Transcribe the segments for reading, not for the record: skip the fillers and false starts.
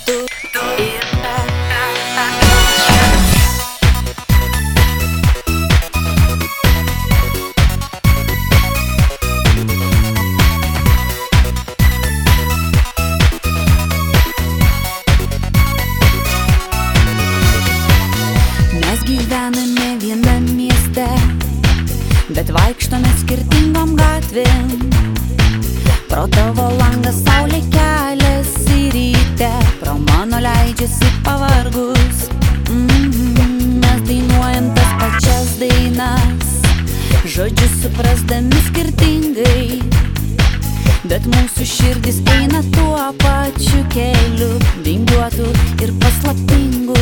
Gyvename vienam mieste, bet vaikštome skirtingom gatvėm. Pro tavo langą saulė keliasi ryte, pro mano leidžiasi pavargus. Mes dainuojam tas pačias dainas, žodžius suprasdami skirtingai, bet mūsų širdis eina tuo pačiu keliu, vingiuotu ir paslaptingu.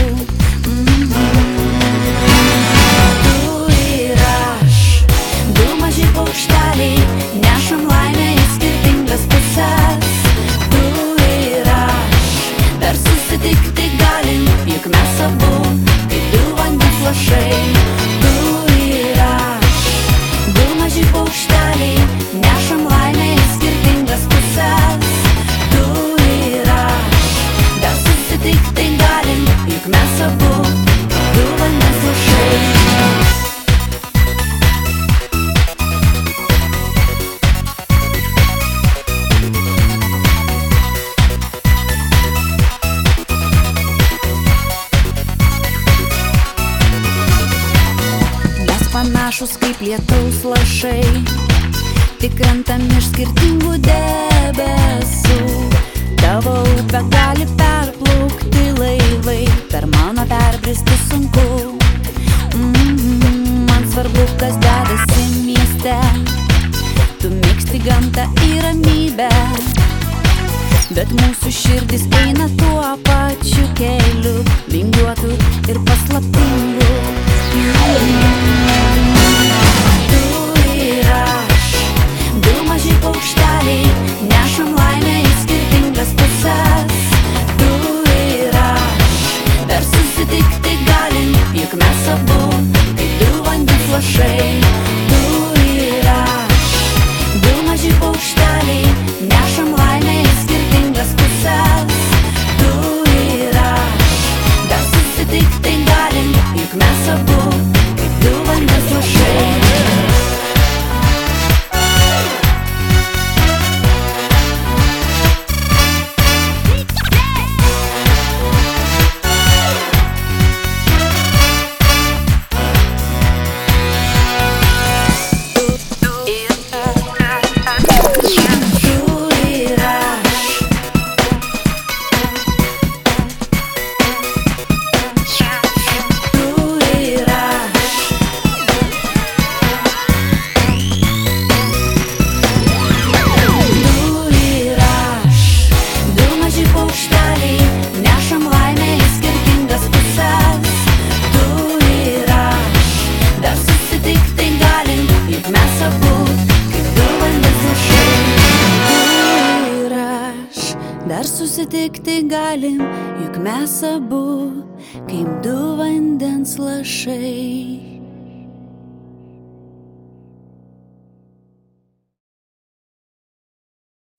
Paukšteliai nešam laimę į skirtingas pusės. Tu ir aš, dar susitikti galim, juk mes abu kaip du vandens lašai. Tu ir aš, du maži paukšteliai nešam laimę į skirtingas pusės. Tu ir aš, dar susitikti galim, juk mes abu kaip du vandens lašai. Panašus kaip lietaus lašai, tik krentam iš skirtingų debesų. Tavo upę gali perplaukti laivai, per mano perbristi sunku. Man svarbu, kas dedasi mieste, tu mėgsti gamtą ir ramybę, bet mūsų širdis eina tuo pačiu keliu, vingiuotu ir paslaptingu. Tu ir aš, du maži paukšteliai nešam laimę į skirtingas pusės. Tu ir aš, dar susitikti galim, juk mes abu kaip du vandens lašai. Tu ir aš, du maži paukšteliai nešam laimę į skirtingas pusės. Tu ir aš, dar susitikti galim, juk mes abu kaip du vandens lašai. Dar susitikti galim, juk mes abu kaip du vandens lašai.